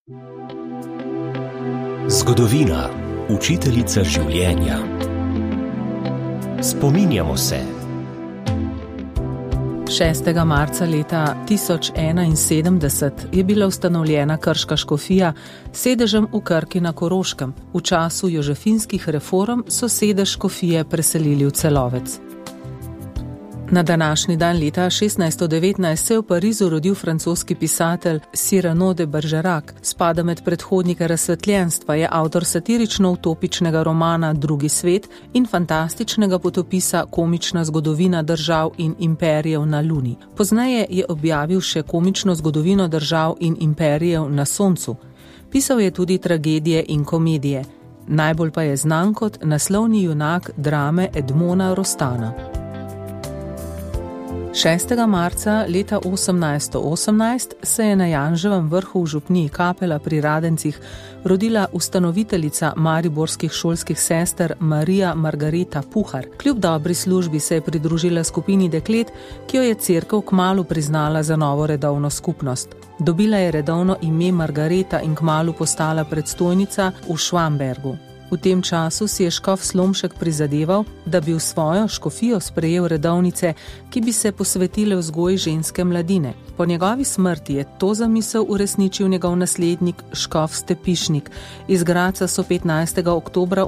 Zgodovina, učiteljica življenja. Spominjamo se. 6. marca leta 1071 je bila ustanovljena krška škofija s sedežem v Krki na Koroškem. V času jožefinskih reform so sedež škofije preselili v Celovec. Na današnji dan leta 1619 se je v Parizu rodil francoski pisatelj Cyrano de Bergerac. Spada med predhodnike razsvetljenstva, je avtor satirično-utopičnega romana Drugi svet in fantastičnega potopisa Komična zgodovina držav in imperijev na Luni. Pozneje je objavil še Komično zgodovino držav in imperijev na Soncu. Pisal je tudi tragedije in komedije. Najbolj pa je znan kot naslovni junak drame Edmona Rostana. 6. marca leta 1818 se je na Janževem vrhu v župniji Kapela pri Radencih rodila ustanoviteljica mariborskih šolskih sester Marija Margareta Puhar. Kljub dobri službi se je pridružila skupini deklet, ki jo je cerkev kmalu priznala za novo redovno skupnost. Dobila je redovno ime Margareta in kmalu postala predstojnica v Švambergu. V tem času si je škof Slomšek prizadeval, da bi v svojo škofijo sprejel redovnice, ki bi se posvetile vzgoji ženske mladine. Po njegovi smrti je to zamisel uresničil njegov naslednik škof Stepišnik. Iz Graca so 15. oktobra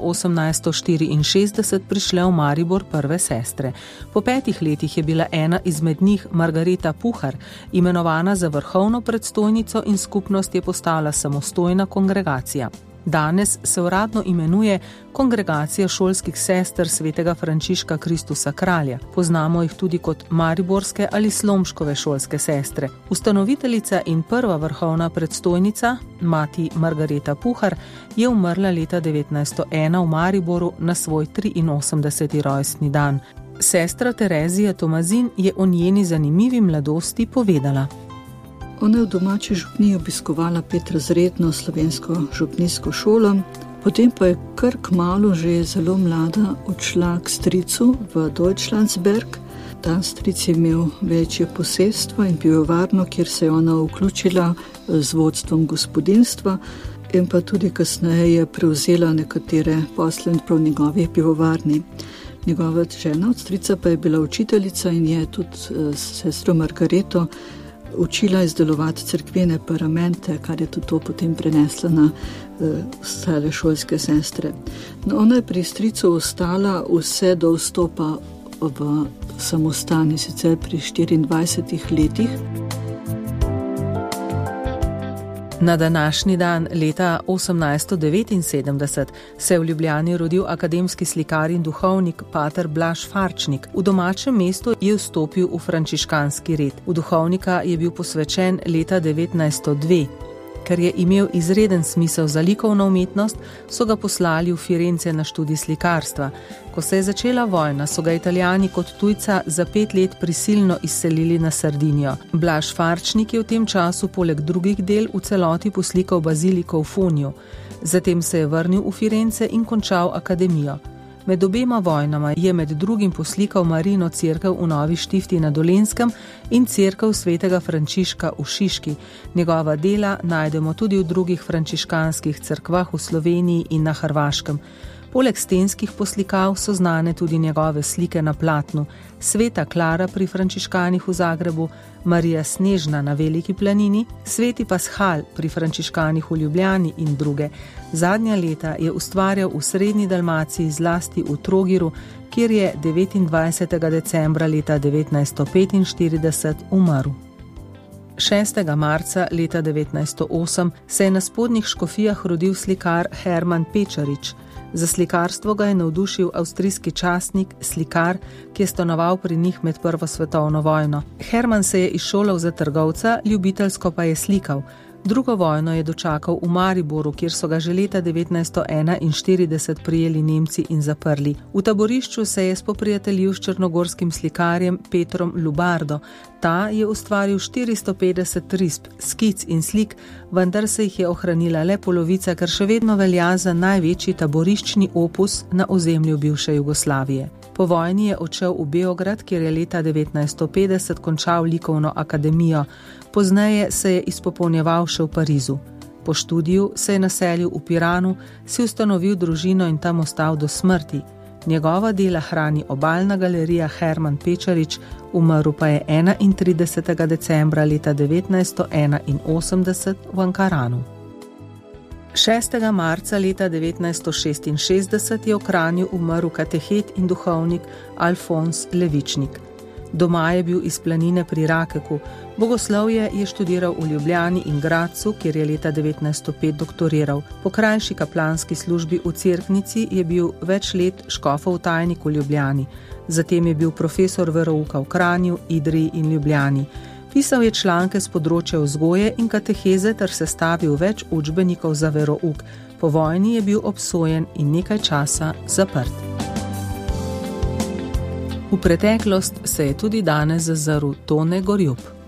1864 prišle v Maribor prve sestre. Po 5 letih je bila ena izmed njih, Margareta Puhar, imenovana za vrhovno predstojnico in skupnost je postala samostojna kongregacija. Danes se uradno imenuje Kongregacija šolskih sester svetega Frančiška Kristusa Kralja. Poznamo jih tudi kot mariborske ali slomškove šolske sestre. Ustanoviteljica in prva vrhovna predstojnica, mati Margareta Puhar, je umrla leta 1901 v Mariboru na svoj 83. rojstni dan. Sestra Terezija Tomazin je o njeni zanimivi mladosti povedala. Ona je v domači župniji obiskovala 5-razredno slovensko župnijsko šolo, potem pa je kar kmalu že zelo mlada odšla k stricu v Deutschlandsberg. Ta stric je imel večje posestvo in pivovarno, kjer se je ona vključila z vodstvom gospodinstva in pa tudi kasneje je prevzela nekatere posle prav njegovi pivovarni. Njegova žena od strica pa je bila učiteljica in je tudi sestro Margareto učila izdelovati cerkvene paramente, kar je tudi to potem prenesla na ostale šolske sestre. No, ona je pri stricu ostala vse do vstopa v samostan, sicer pri 24 letih. Na današnji dan leta 1879 se je v Ljubljani rodil akademski slikar in duhovnik pater Blaž Farčnik. V domačem mestu je vstopil v frančiškanski red. V duhovnika je bil posvečen leta 1902. Ker je imel izreden smisel za likovno umetnost, so ga poslali v Firence na študij slikarstva. Ko se je začela vojna, so ga Italijani kot tujca za 5 let prisilno izselili na Sardinijo. Blaž Farčnik je v tem času poleg drugih del v celoti poslikal baziliko v Fonju. Zatem se je vrnil v Firence in končal akademijo. Med obema vojnama je med drugim poslikal Marijino cerkev v Novi Štifti na Dolenjskem in cerkev svetega Frančiška v Šiški. Njegova dela najdemo tudi v drugih frančiškanskih cerkvah v Sloveniji in na Hrvaškem. Poleg stenskih poslikav so znane tudi njegove slike na platnu: Sveta Klara pri frančiškanih v Zagrebu, Marija Snežna na Veliki planini, Sveti Paschal pri frančiškanih v Ljubljani in druge. Zadnja leta je ustvarjal v srednji Dalmaciji, zlasti v Trogiru, kjer je 29. decembra leta 1945 umrl. 6. marca leta 1908 se je na spodnjih škofijah rodil slikar Herman Pečarič. Za slikarstvo ga je navdušil avstrijski častnik, slikar, ki je stanoval pri njih med Prvo svetovno vojno. Herman se je izšolal za trgovca, ljubiteljsko pa je slikal. Drugo vojno je dočakal v Mariboru, kjer so ga že leta 1941 prijeli Nemci in zaprli. V taborišču se je spoprijateljil s črnogorskim slikarjem Petrom Lubardo. Ta je ustvaril 450 risb, skic in slik, vendar se jih je ohranila le polovica, kar še vedno velja za največji taboriščni opus na ozemlju bivše Jugoslavije. Po vojni je odšel v Beograd, kjer je leta 1950 končal likovno akademijo. Pozneje se je izpopolnjeval še v Parizu. Po študiju se je naselil v Piranu, si ustanovil družino in tam ostal do smrti. Njegova dela hrani Obalna galerija Herman Pečarič, umrl pa je 31. decembra leta 1981 v Ankaranu. 6. marca leta 1966 je v Kranju umrl katehet in duhovnik Alfons Levičnik. Doma je bil iz Planine pri Rakeku, bogoslovje je študiral v Ljubljani in Gradcu, kjer je leta 1905 doktoriral. Po krajši kaplanski službi v Cerknici je bil več let škofov tajnik v Ljubljani, zatem je bil profesor verouka v Kranju, Idriji in Ljubljani. Pisal je članke z področja vzgoje in kateheze ter sestavil več učbenikov za verouk. Po vojni je bil obsojen in nekaj časa zaprt. V preteklost se je tudi danes zazrl Tone Gorjup.